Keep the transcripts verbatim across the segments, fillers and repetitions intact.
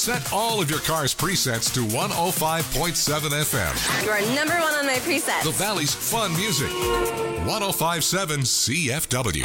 Set all of your car's presets to one oh five point seven F M. You are number one on my presets. The Valley's fun music. one oh five point seven C F W.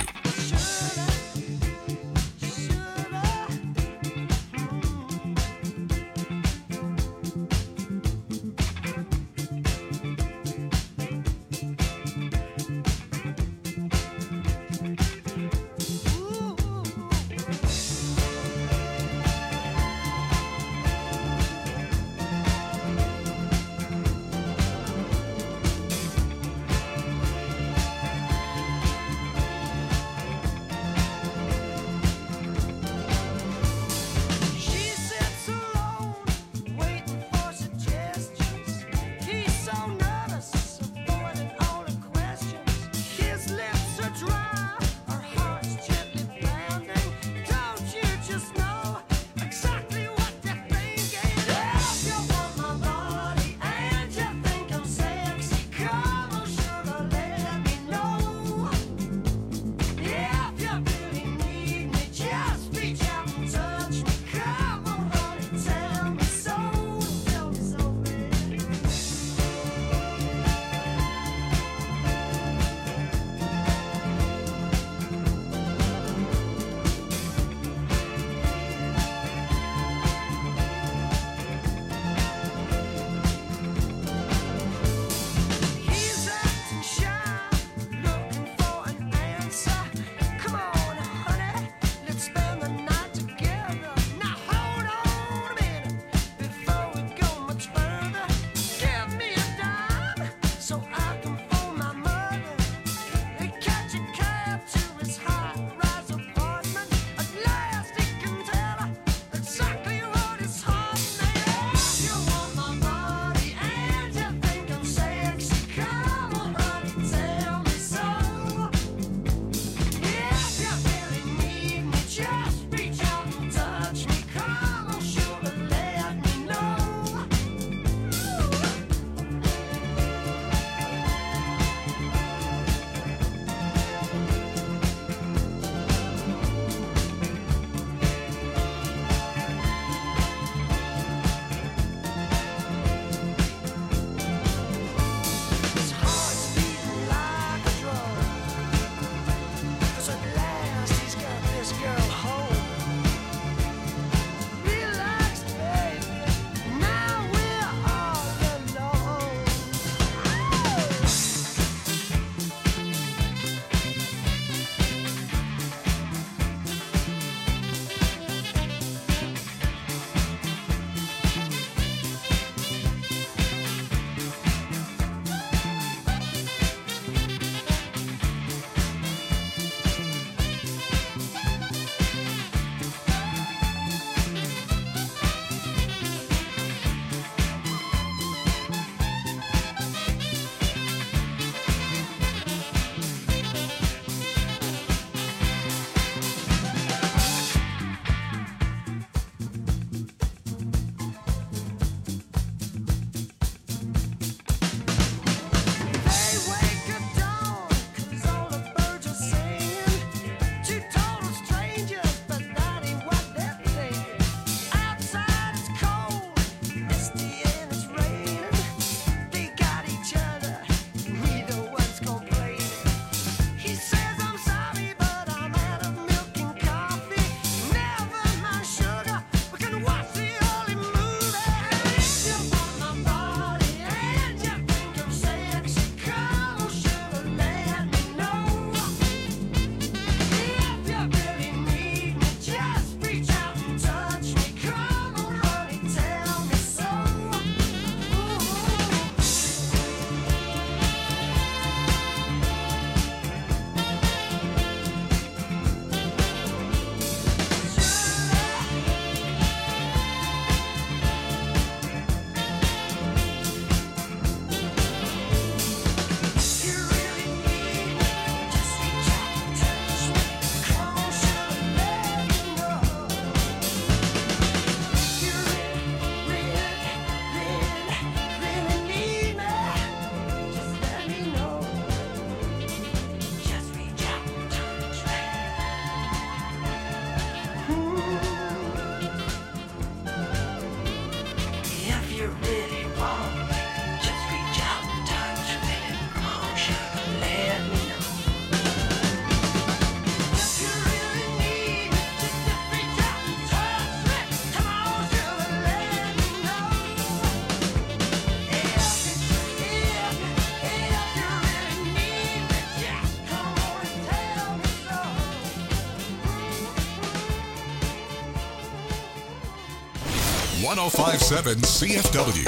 one oh five point seven C F W.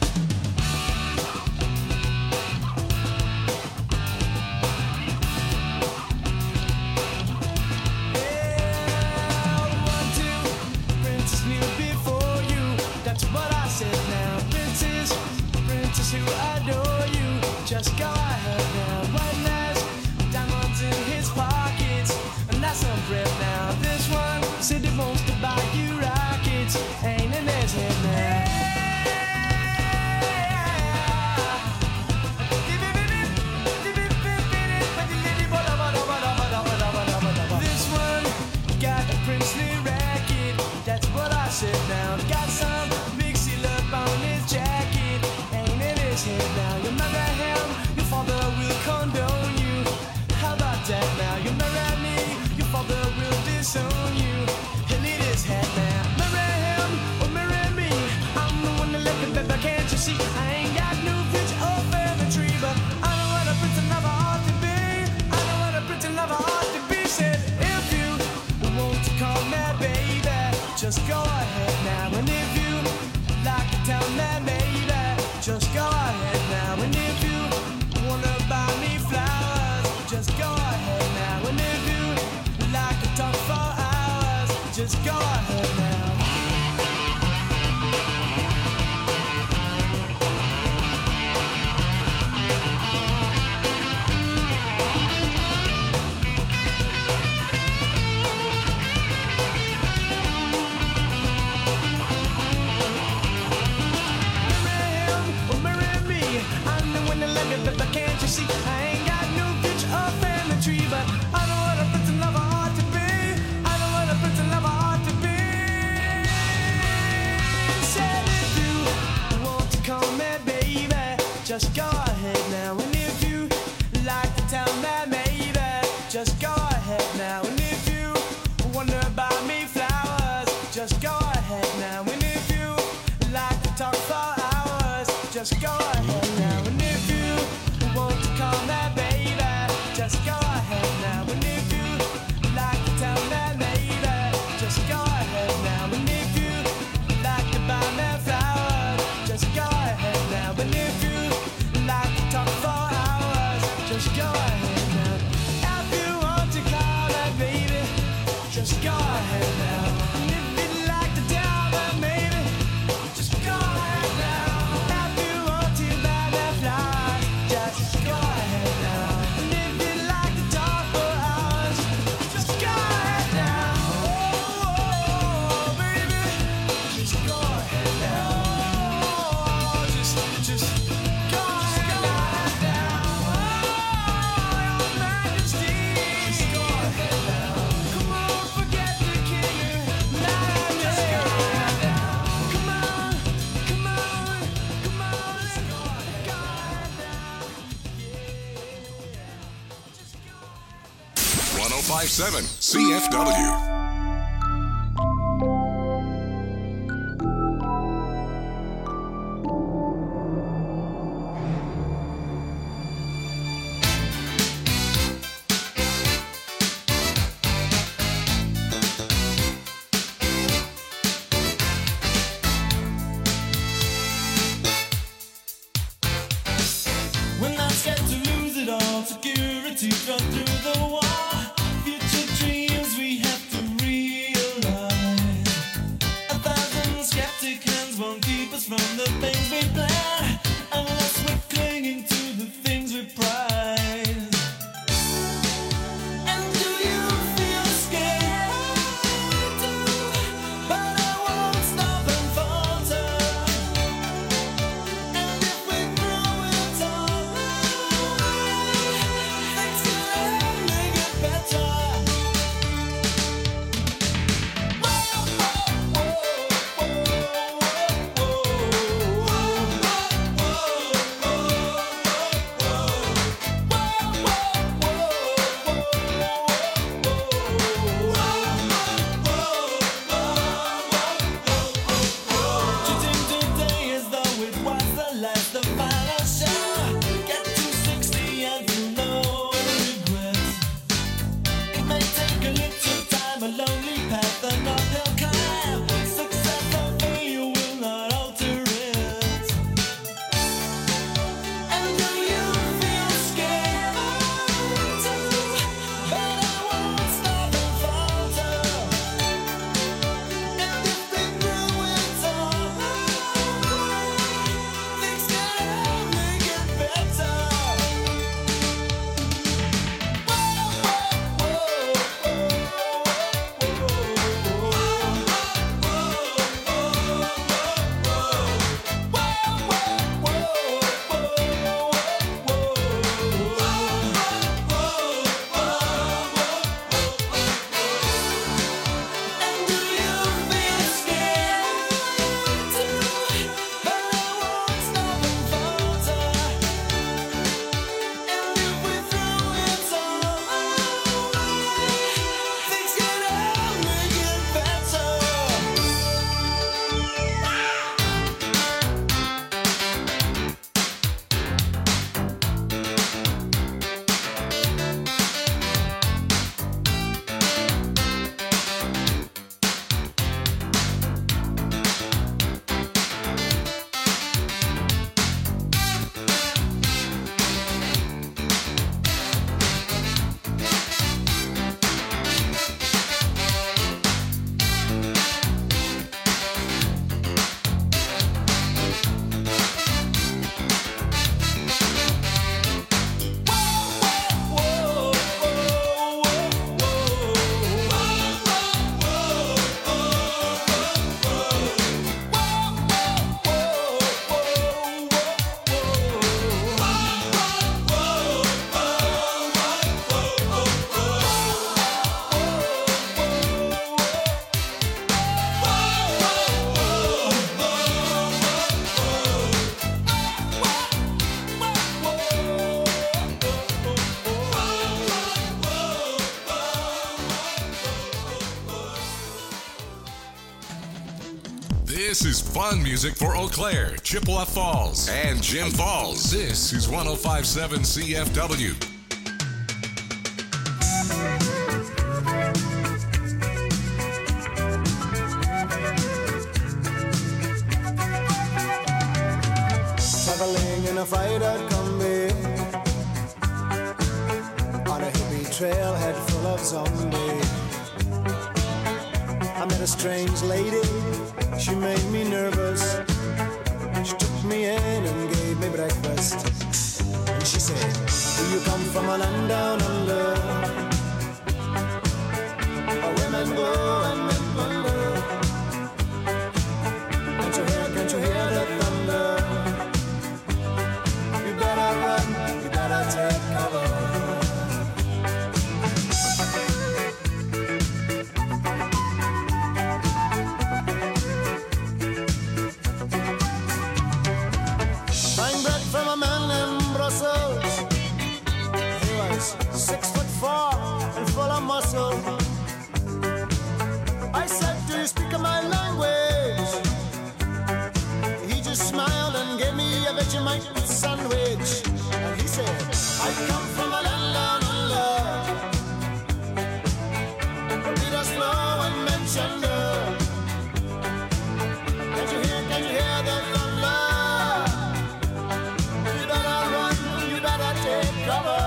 one oh five point seven C F W. This is fun music for Eau Claire, Chippewa Falls, and Jim Falls. This is one oh five point seven C F W. Traveling in a freighter combi on a hippie trailhead full of zombies. I met a strange lady, she made me nervous. She took me in and gave me breakfast. And she said, do you come from a land down under, where women go and men wonder? Can't you hear, can't you hear the thunder? You better run, you better take cover. Six foot four and full of muscle. I said, do you speak my language? He just smiled and gave me a Vegemite sandwich. And he said, I come from a land down under, beat us slow and mention the. Can't you hear, can't you hear the thunder? You better run, you better take cover.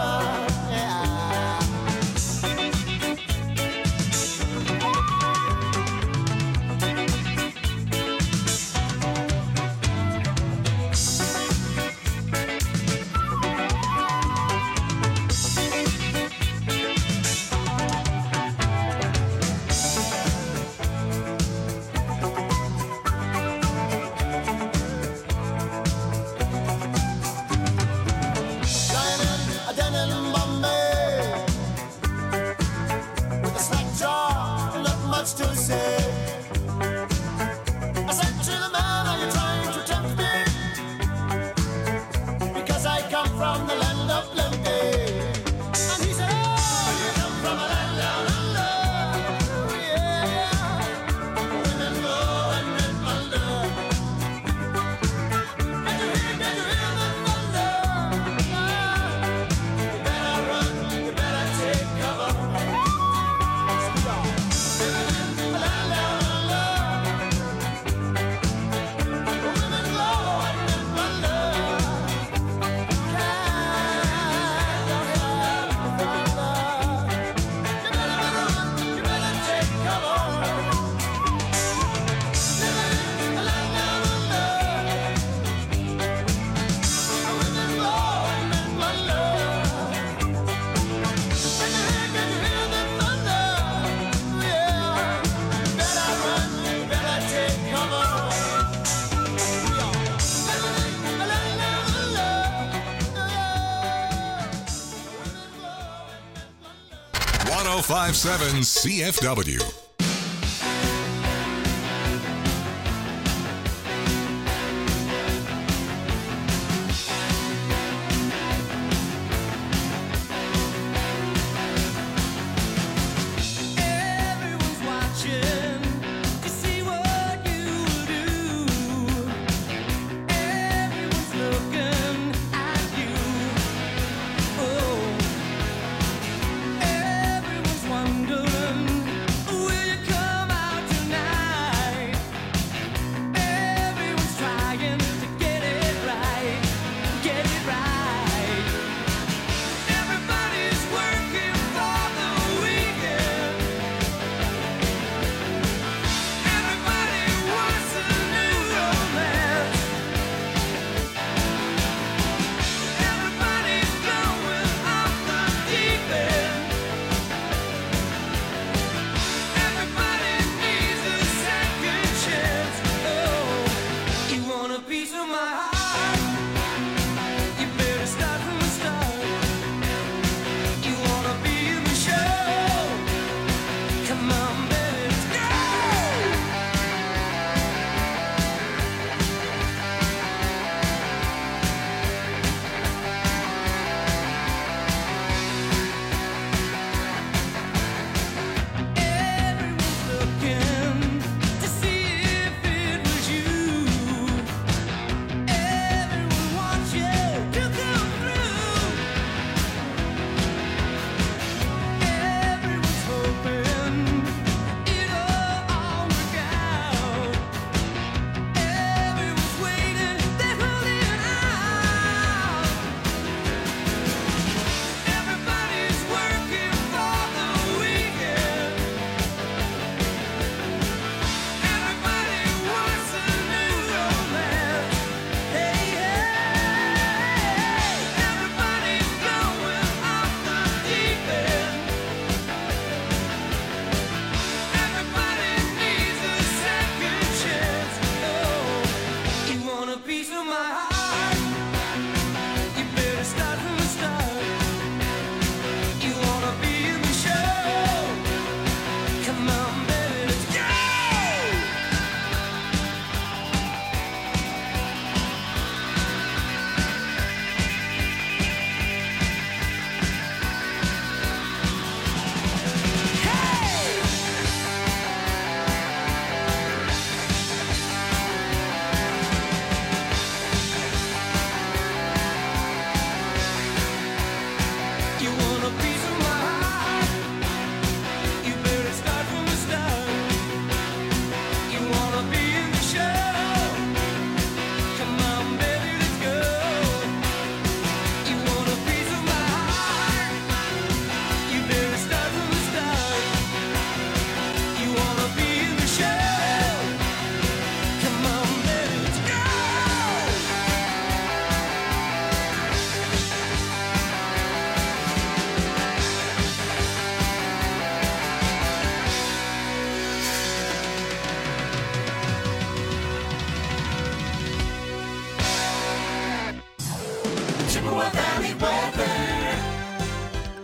one oh five point seven C F W. Wondering, will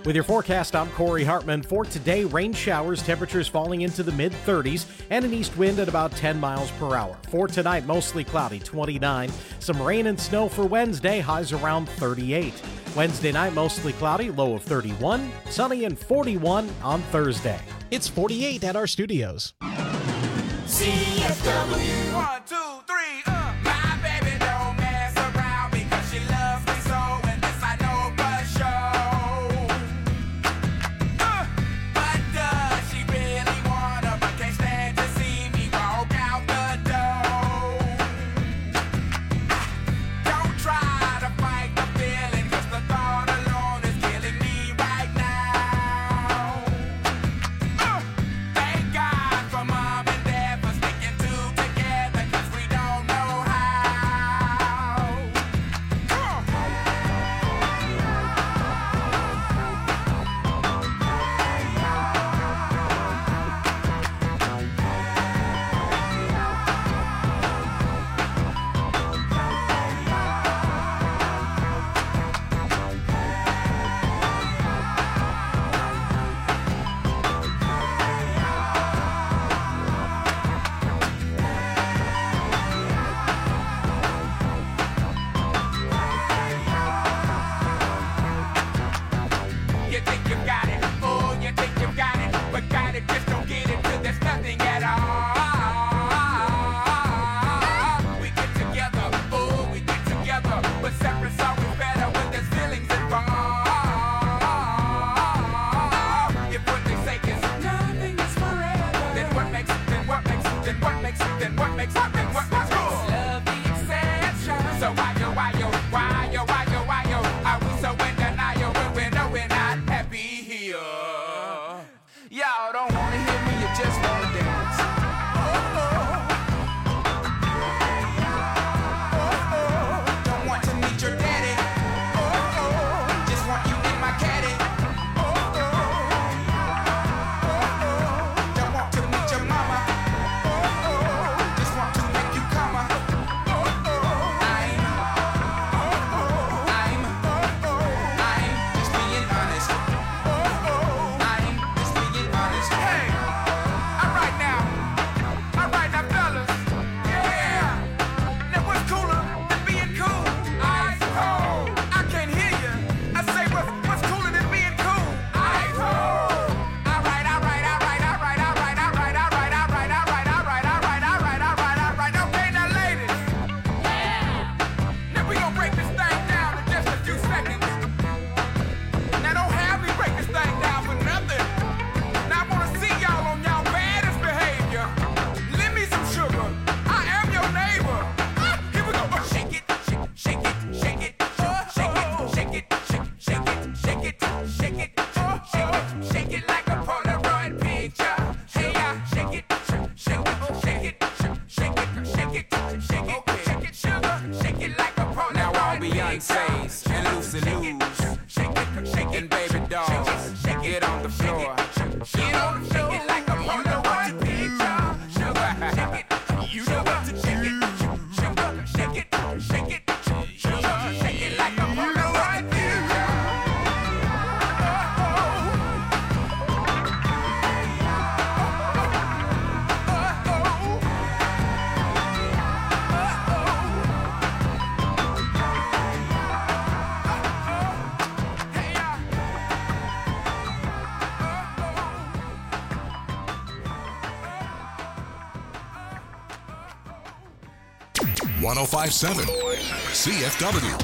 With your forecast, I'm Corey Hartman. For today, rain showers, temperatures falling into the mid thirties, and an east wind at about ten miles per hour. For tonight, mostly cloudy, twenty-nine. Some rain and snow for Wednesday, highs around thirty-eight. Wednesday night, mostly cloudy, low of thirty-one. Sunny and forty-one on Thursday. It's forty-eight at our studios. C F W. One, two, three, uh. My baby don't mess around because she loves me so, and this I know for sure. Uh. But does she really wanna, but can't stand to see me walk out the door? Don't try to fight the feeling, cause the thought alone is killing me right now. Uh. Thank God for mom and dad for sticking two together, cause we don't know how. Come on. You think you got it, oh, you think you got it, but got it, just don't get it till there's nothing at all. We get together, oh, we get together, but separate's always better when there's feelings involved. If what they say is nothing is forever, then what makes it, then what makes it, then what makes it, then what makes it, then what makes it? Love the exception. So why yo, why yo, why yo, why yo, why yo, are we so in denial when we know we're not happy here? Y'all don't wanna hear me, you just wanna dance. Oh, oh. Don't want to meet your daddy. Oh, oh. Just want you in my caddy. Oh, oh. Don't want to meet your mama. Oh, oh. Just want to make you come. Oh, oh. I'm, I'm, I'm just being honest. I'm just being honest. Hey, all right now, all right now, fellas. Yeah. Now what's cooler than being cool? Ice cold. I can't hear you. I say what's what's cooler than being cool? Ice cold. All right, all right, all right, all right, all right, all right, all right, all right, all right, all right, all right, all right, all right, all right. Okay, now ladies. Yeah. Now we gonna break this thing down in just a few seconds. Now don't have me break this thing down for nothing. Now I wanna see y'all on y'all baddest behavior. Lend me some sugar. I am your neighbor. Ah, here we go. Oh, shake it, shake, shake it, shake it, oh, shake it, shake it, shake, shake it, shake it, shake it, oh, shake it, shake it like a Polaroid picture. Hey, yeah, shake it, shake, shake it, shake it, shake it, shake it, shake it, shake it, sugar, shake it like a Polaroid now all Beyonce's and Lucy Lou's and baby dolls get on the floor. Get on the floor. Shake it like a Polaroid picture. Sugar, shake it. You know what to shake it. Sugar, shake it, shake it, sugar, shake it like a Polaroid picture. one oh five point seven C F W.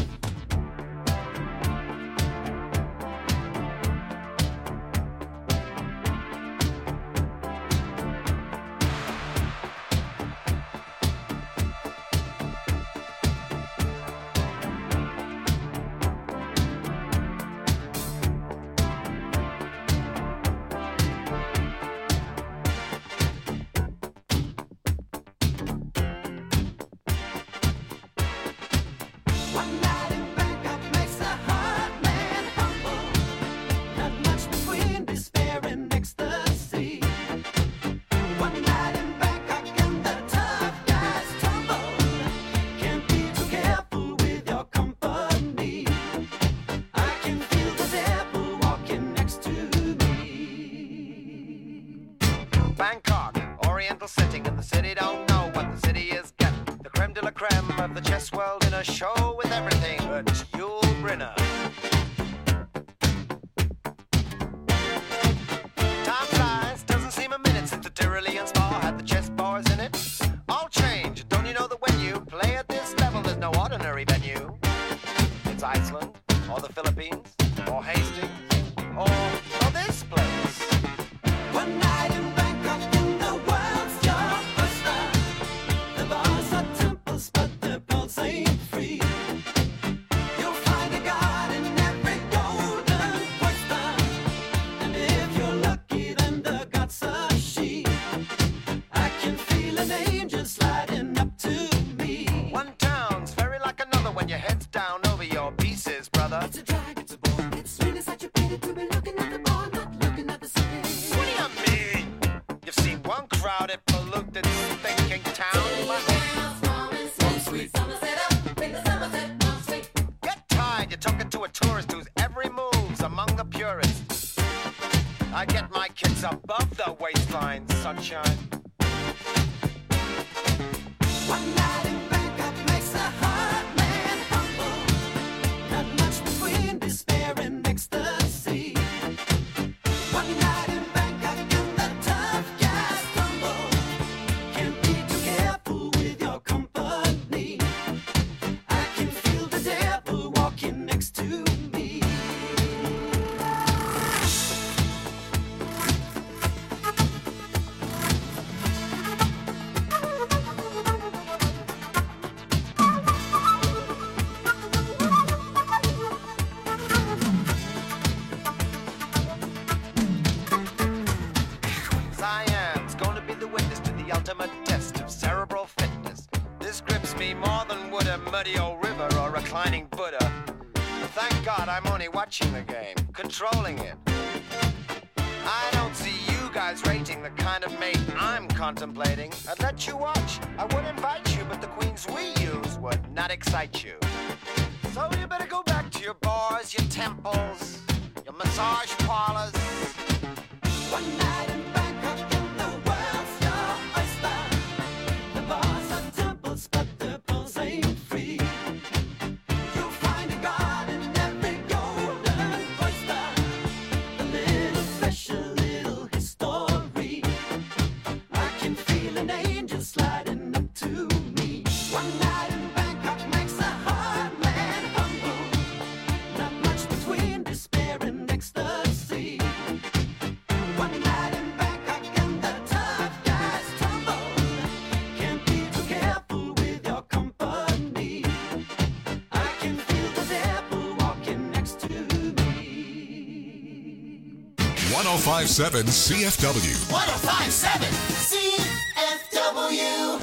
One night creme of the chess world in a show with everything but Yul Brynner. Time flies, doesn't seem a minute since the Tyrolean spa had the chess bars in it. All change, don't you know that when you play at this level, there's no ordinary venue? It's Iceland, or the Philippines, or Hastings, or, or this place. One night in Bangkok in the world's your oyster. The bars are temples, but their pulse ain't free. You'll find a god in every golden oyster. And if you're lucky, then the god's a she. I can feel an angel sliding up to me. One town's very like another when your head's down over your pieces, brother. It's a drag, it's a bore. It's really such a pity to be looking at the bar, not looking at the city. What do you mean? You've seen one crowded, polluted, thinking town. Get tired, you're talking to a tourist whose every move's among the purists. I get my kids above the waistline, sunshine. One night in Bangkok makes a hard man humble. Not much between despair and ecstasy. One night in Bangkok and the tough guys stumble. Can't be too careful with your company. I can feel the devil walking next to me. Cyan's going to be the witness to the ultimate test of cerebral fitness. This grips me more than would a muddy old river or reclining Buddha. But thank God I'm only watching the game, controlling it. I don't see you guys rating the kind of mate I'm contemplating. I'd let you watch, I would invite you, but the queens we use would not excite you. So you better go back to your bars, your temples, your massage parlors. One night in Bangkok and the world's your oyster. The bars are temples, but the pulse ain't free. You'll find a god in every golden oyster. A little fish, a little history. I can feel an angel sliding up to me. One night in Bangkok makes a hard man humble. Not much between despair and ecstasy. One night in Bangkok and the tough guys tumble. Can't be too careful with your company. I can feel the devil walking next to me. one oh five point seven C F W. one oh five point seven C F W.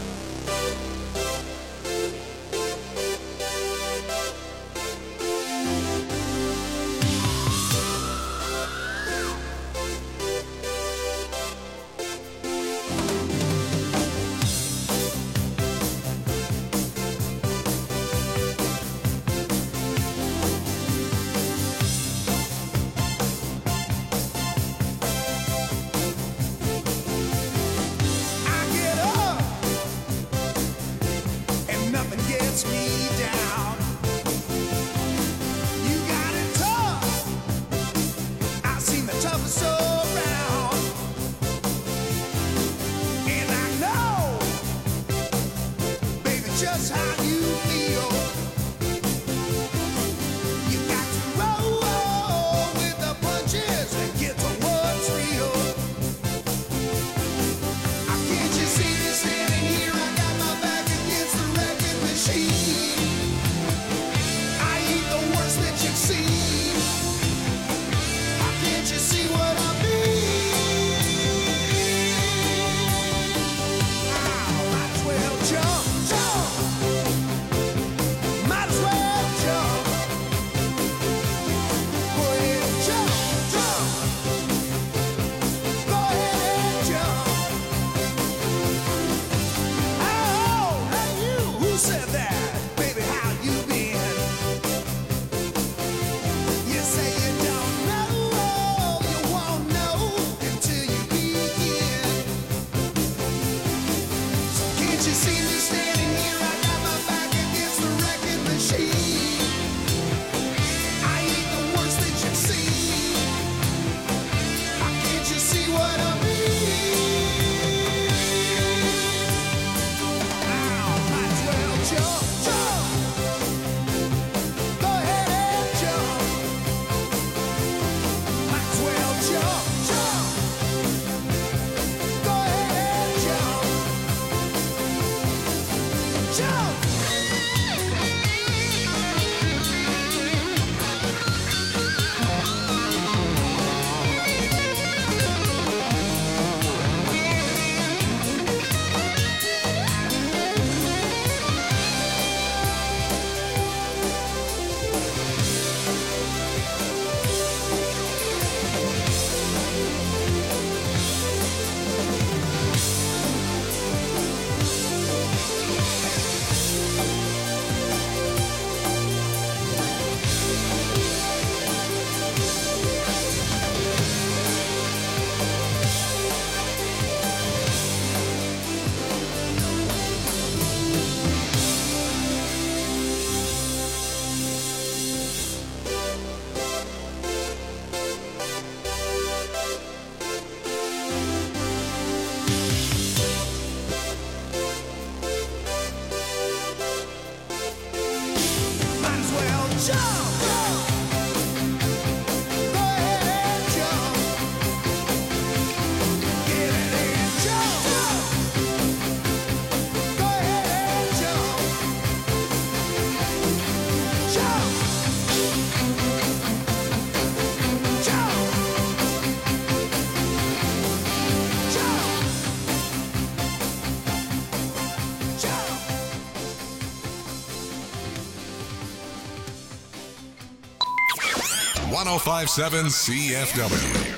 I get up and nothing gets me down. You got it tough. I've seen the toughest around, and I know, baby, just how you feel. You got to roll with the punches and get to what's real. Can't you see me standing here? I got my back against the wrecking machine. I ain't the worst that you've seen. Can't you see what I mean? Oh, might as well jump, jump. Might as well jump. Go ahead and jump, jump. Go ahead and jump. Oh, hey you, who said that? Baby, how you been? You say you don't know, you won't know until you begin. So can't you see me standing here? I got my back one oh five point seven C F W.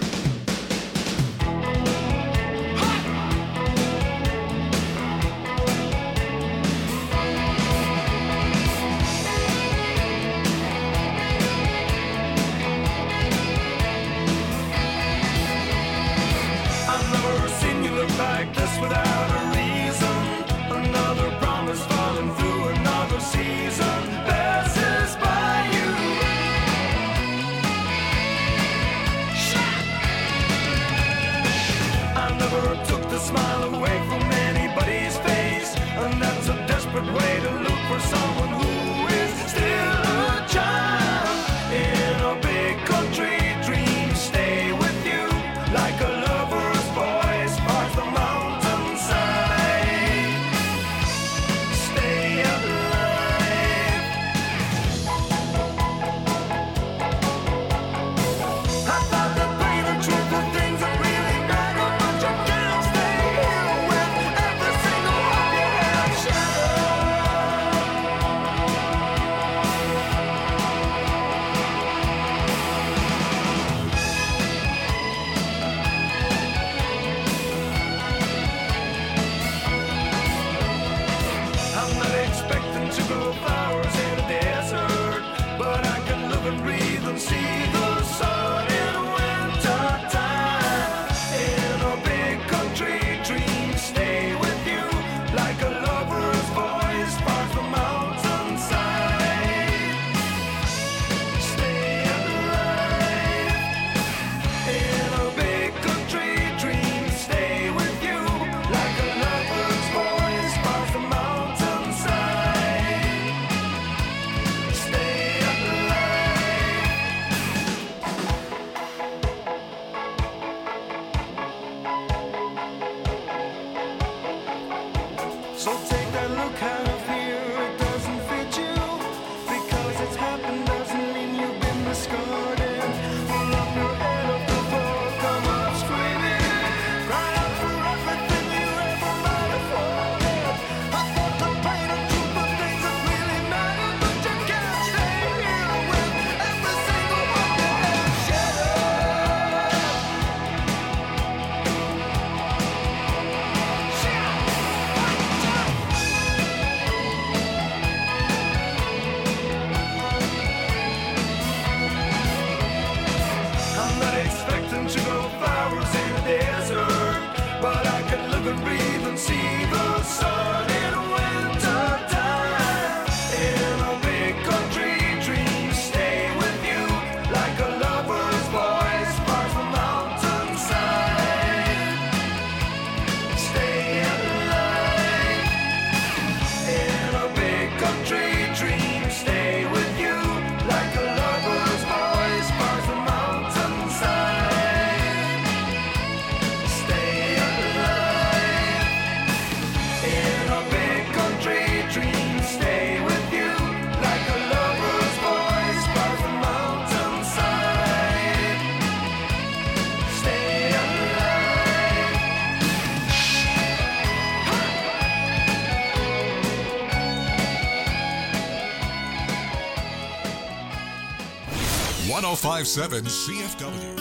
one oh five point seven C F W.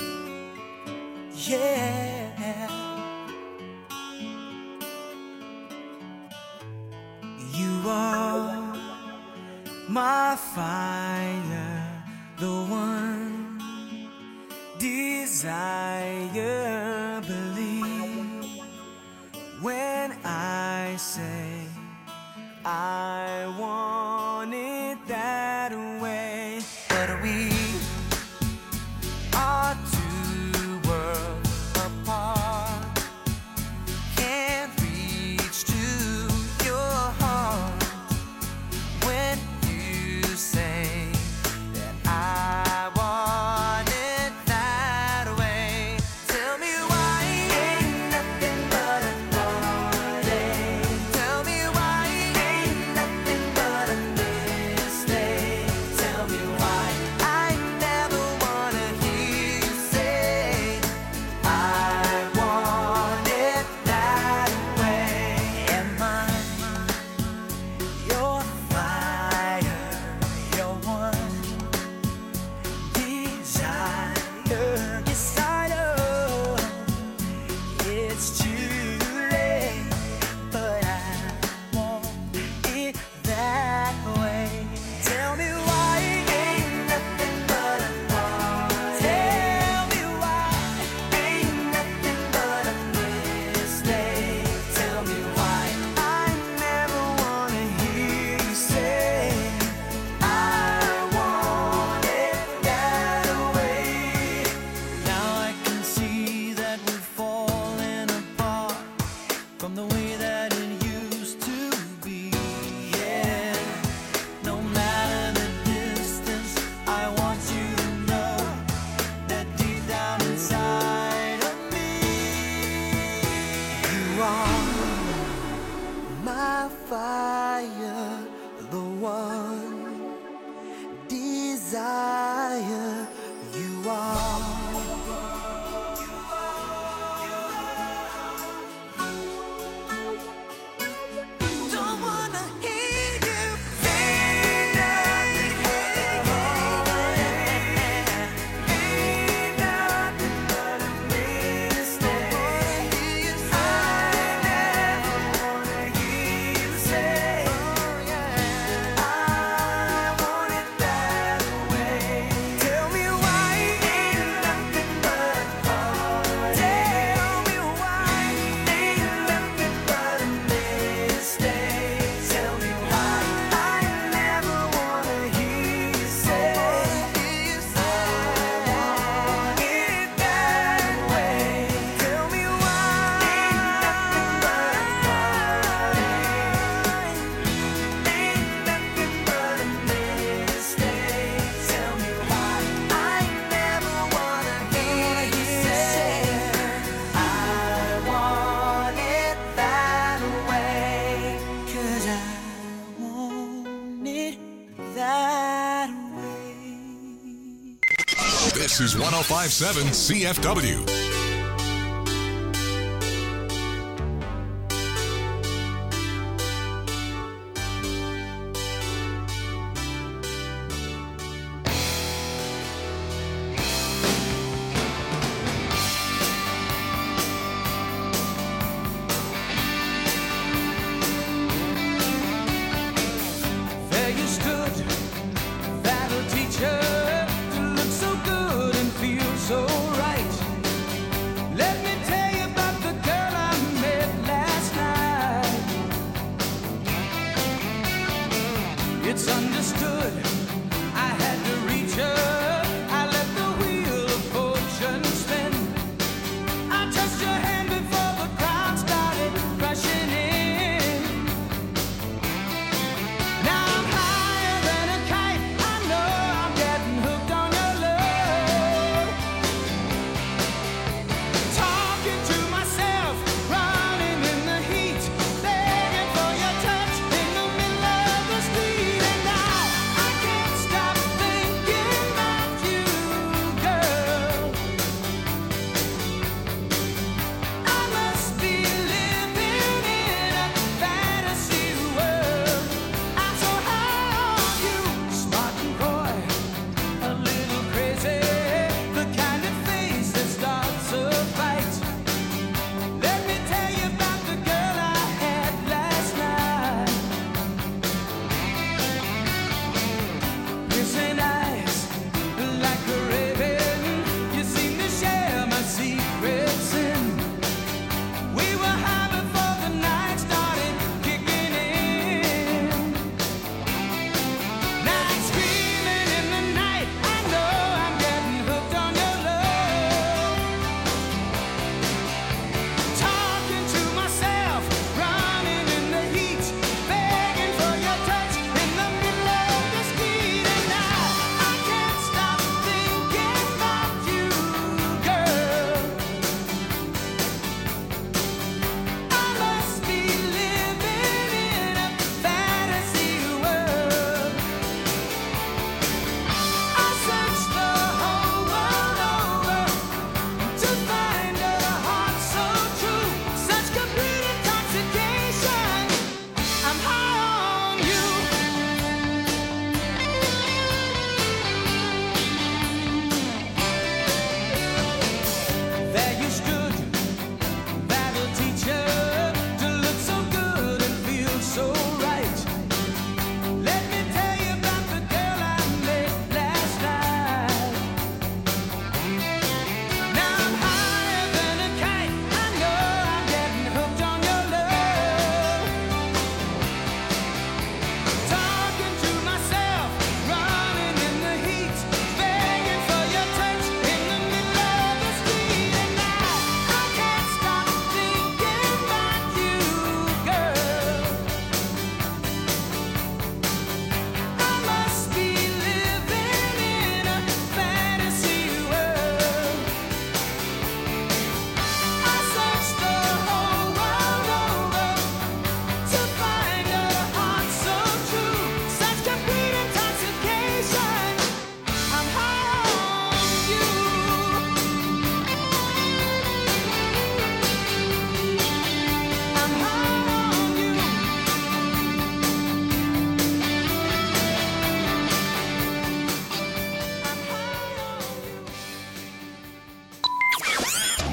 Yeah. You are my fire, the one desire. Believe when I say I want it that way. But we are two worlds apart. Can't reach to your heart when you say that I want it that way. Tell me why ain't nothing but a heartache. Tell me why ain't nothing but a mistake. Tell me why I never wanna hear you say I want it that way. Am I your fire, your one desire? Yes, I know it's too late, but I want it that way. Tell me why ain't nothing but a heart. Tell me why ain't nothing but a mistake. Tell me why I never wanna hear you say I want it that way. Now I can see that we're falling apart from the way that it used to be. Yeah, no matter the distance, I want you to know that deep down inside of me, you are my fire, the one desire. You are. Don't wanna hear you say nothing. Ain't nothing but a mistake. I never wanna hear you say I want it that way. Tell me why ain't nothing but a heart. Tell me why ain't nothing but a mistake. Tell me why I never wanna hear you say I want it that way. Tell me why ain't nothing but a heartache. Ain't nothing but a mistake. Tell me why I never wanna hear you say I want it that way. 'Cause I want it that way. This is one oh five point seven C F W. There you stood, that old teacher, to look so good and feel so right. Let me tell you about the girl I met last night. It's understood, I had to reach her. I let the wheel of fortune spin. I touched her hand before the crowd started rushing in. Now I'm higher than a kite. I know I'm getting hooked on your love. Talking to myself, running in the heat, begging for your touch in the middle of the street. And now I can't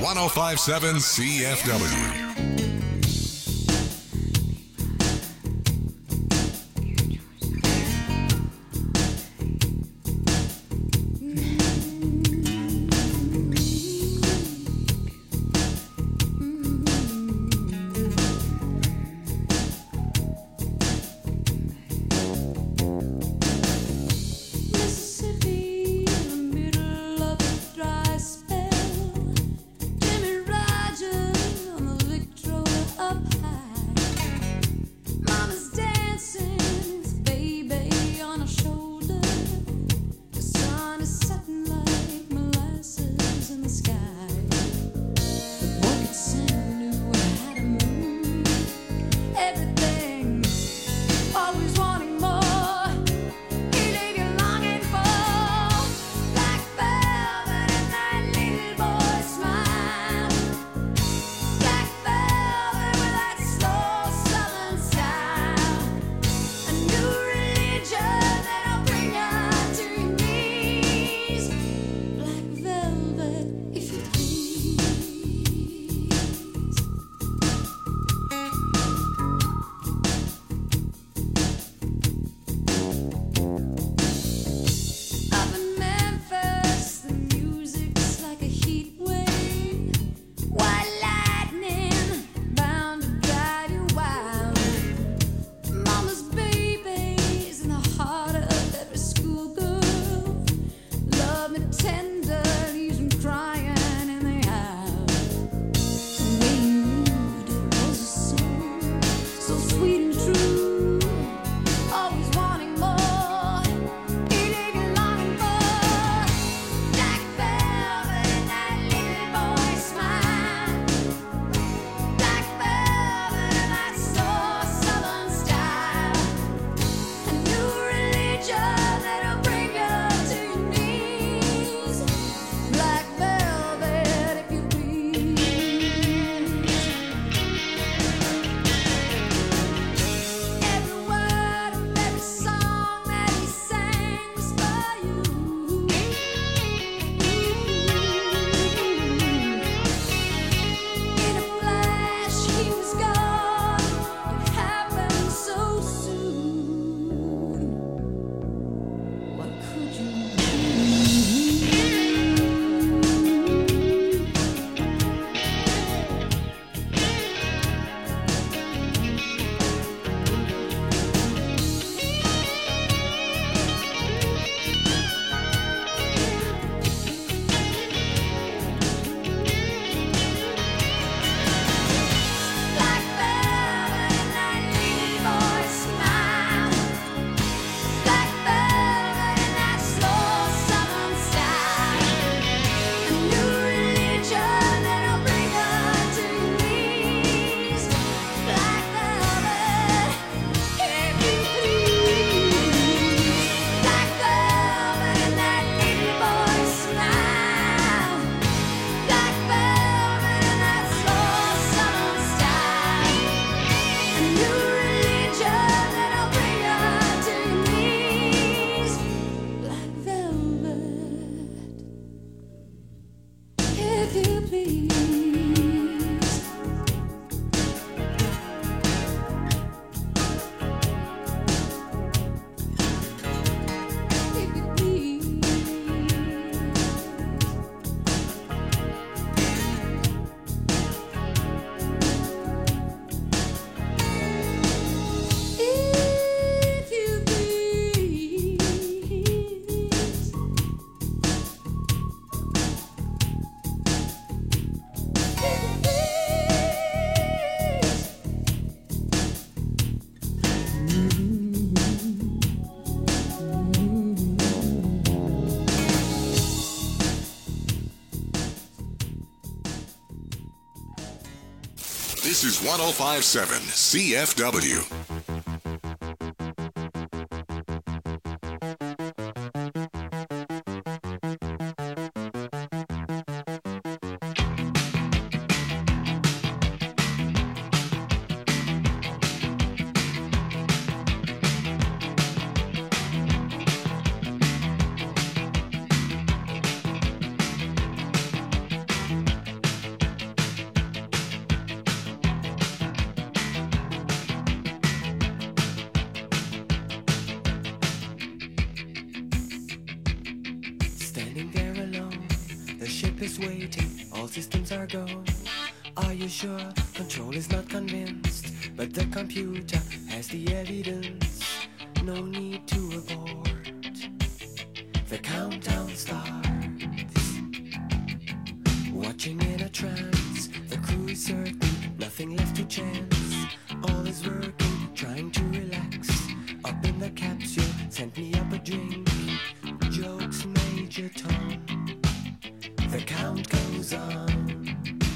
one oh five point seven C F W. Mississippi, in the middle of a dry spell. Jimmy Rogers on the Victrola up high. Mama's dancing, his baby on her shoulder. The sun is setting like molasses in the sky. One could Santa knew how to move everything, always wanting more. He leave you longing for black velvet and that little boy smile. Black velvet with that slow southern style. A new religion that'll bring you to your knees. Black velvet, if you please. Up in Memphis, the music's like a heat wave. White lightning bound to drive you wild. Mama's baby's in the heart of every schoolgirl. Love me tender, leaves me crying in the aisle. The way you moved, it was a song, so sweet and true. Always wanting more. He leave you longing for black velvet and that little boy smile. Black velvet and that slow southern style. A new religion that'll bring you to your knees. Black velvet, if you please. Every word of every song that he sang was for you. In a flash, he was gone. It happened so soon. What could you do? Black velvet and that little boy smile. Black velvet and that slow southern style. A new religion that'll bring you to your knees. Black velvet, if you please. Black velvet and that little boy smile. Black velvet and that slow southern style. A new religion that'll bring you to your knees. Black velvet, if you please. If you please. If you please. This is one oh five point seven C F W. ship is waiting, all systems are go. Are you sure? Control is not convinced, but the computer has the evidence. No need to abort. The countdown starts. Watching in a trance, the crew is certain, nothing left to chance. All is working, trying to relax. Up in the capsule, sent me up a drink. Jokes, Major Tom. The count goes on.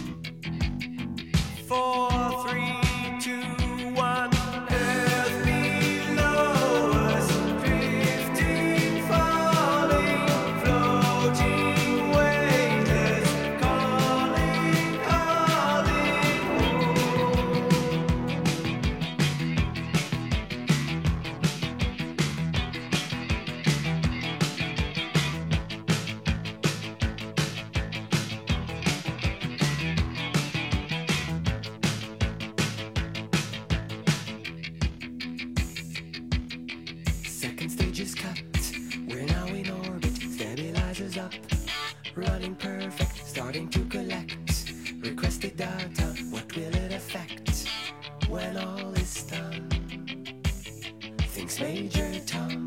Four, three, two, one. Earth below us, drifting, falling, floating, weightless, calling, calling home. Second stage is cut. We're now in orbit. Stabilizers up. Running perfect. Starting to collect. Requested data. What will it affect when all is done? Thinks Major Tom.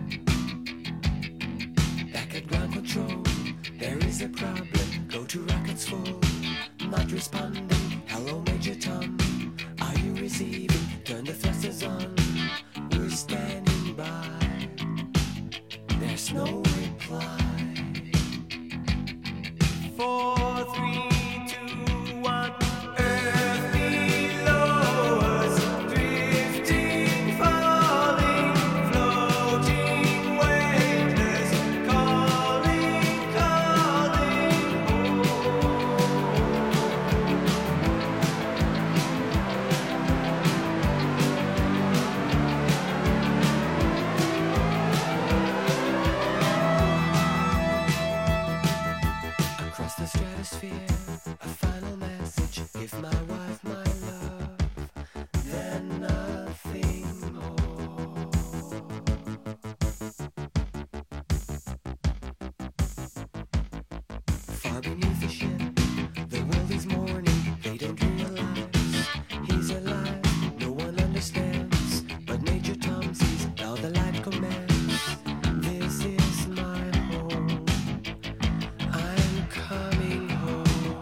Back at ground control. There is a problem. Go to rockets full. Not responding. Hello, Major Tom. Are you receiving? Turn the thrusters on. We're standing by. There's no reply. Four, three, two, one. Earth below us, drifting, falling, floating, weightless, calling, calling home. Across the stratosphere, a final message. Give my wife my love, then nothing more. Far beneath the ship, the world is mourning. They don't realize he's alive. No one understands, but Major Tom sees now the light commands. This is my home. I'm coming home.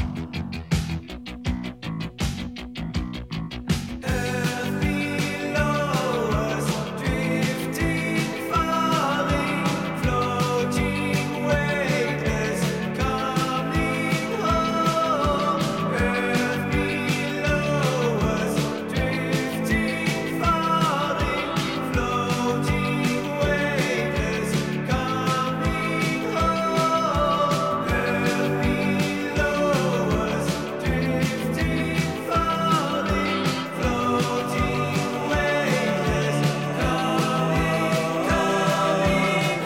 Earth below us, drifting, falling, floating, weightless, coming home. Earth below us, drifting, falling, floating, weightless, coming home. Earth below us, drifting, falling, floating, weightless, coming, coming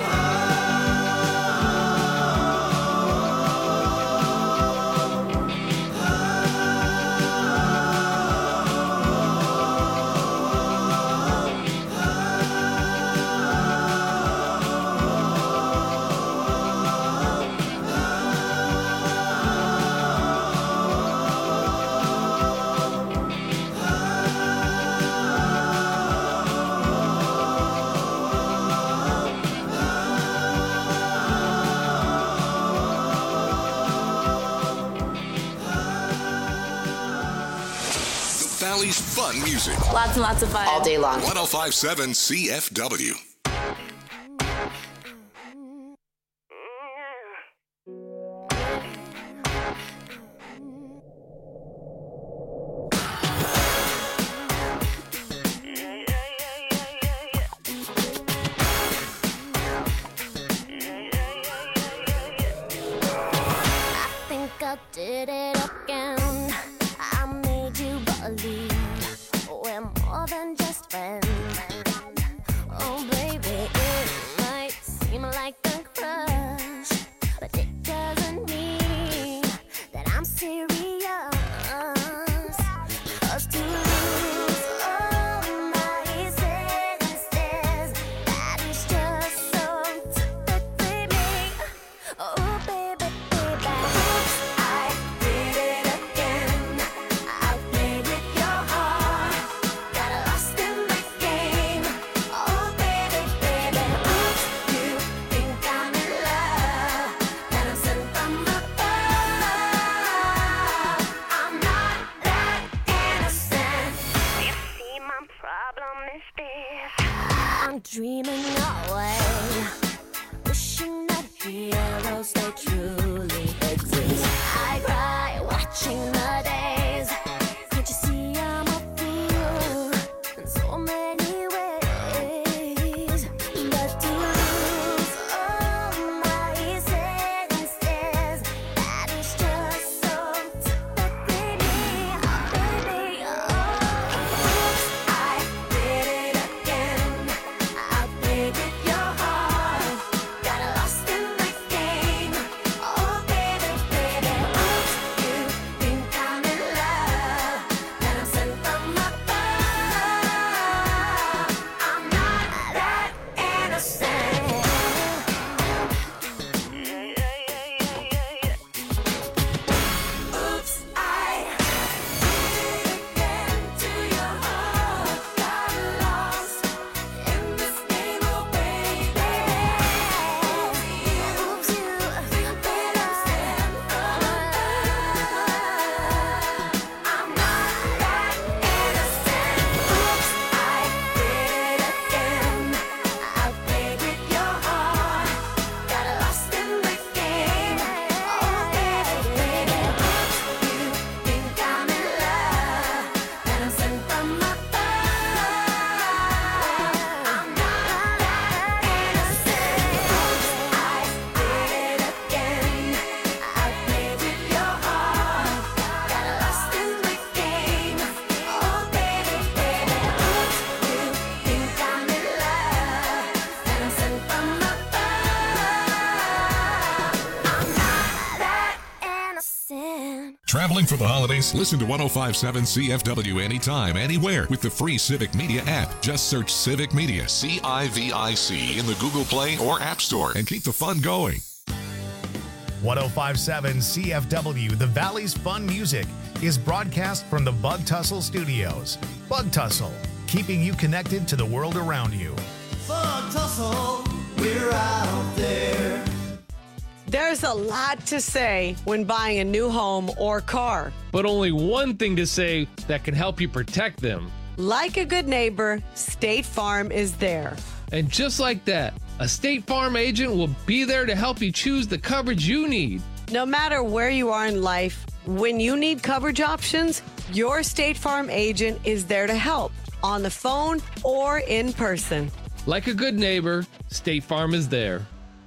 The Valley's fun music. Lots and lots of fun. All day long. ten fifty-seven C F W. I think I did it again. I made you believe we're more than just friends. Oh, baby. I'm dreaming away, wishing that heroes they truly exist. I cry watching the days. Can't you see I'm a fool in so many ways? But to lose all my senses, that is just so that baby, baby, oh, oops, I did it again. I played with your heart, got lost in the game. Oh baby, baby, oops, you think I'm in love, that I'm sent from above. I'm not that innocent. Oops, I did it again to your heart, got lost in this game, oh baby. Oops, you think that I'm sent from above. I'm not that innocent. Oops, I did it again. I played with your heart, got lost in the game. Oh baby, baby, oops, you think I'm in love, that I'm sent from above. I'm not that innocent. Oops, I did it again. I played with your heart, got lost in the game. Oh baby, baby, oops, you think I'm in love, that I'm sent from above. I'm not that innocent. Traveling for the holidays? Listen to one oh five point seven C F W anytime, anywhere with the free Civic Media app. Just search Civic Media, C I V I C, in the Google Play or App Store and keep the fun going. one oh five point seven C F W, the Valley's Fun Music, is broadcast from the Bug Tussle Studios. Bug Tussle, keeping you connected to the world around you. Bug Tussle, we're out there. There's a lot to say when buying a new home or car. But only one thing to say that can help you protect them. Like a good neighbor, State Farm is there. And just like that, a State Farm agent will be there to help you choose the coverage you need. No matter where you are in life, when you need coverage options, your State Farm agent is there to help, on the phone or in person. Like a good neighbor, State Farm is there.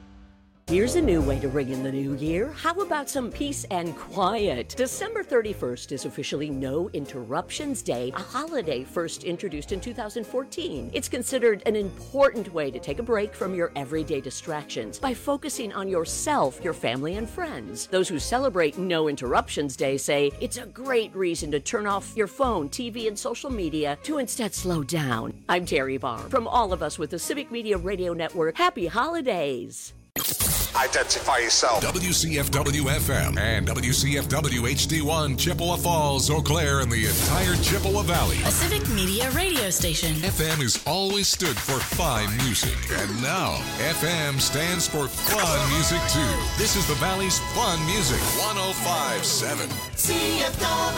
Here's a new way to ring in the new year. How about some peace and quiet? December thirty-first is officially No Interruptions Day, a holiday first introduced in two thousand fourteen. It's considered an important way to take a break from your everyday distractions by focusing on yourself, your family, and friends. Those who celebrate No Interruptions Day say it's a great reason to turn off your phone, T V, and social media to instead slow down. I'm Terry Barr. From all of us with the Civic Media Radio Network, happy holidays. Identify yourself. W C F W F M and W C F W H D one, Chippewa Falls, Eau Claire, and the entire Chippewa Valley. A Civic Media radio station. F M has always stood for fine music, and now F M stands for fun music too. This is the Valley's fun music. one oh five point seven C F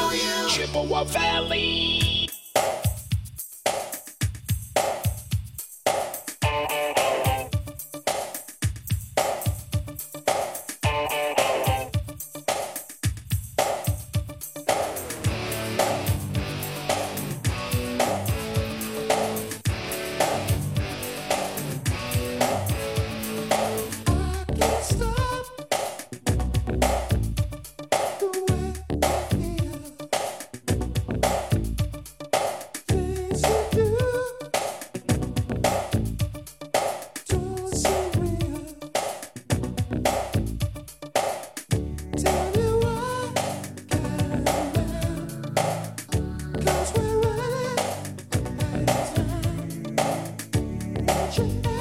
W Chippewa Valley. Cause we're right at the time.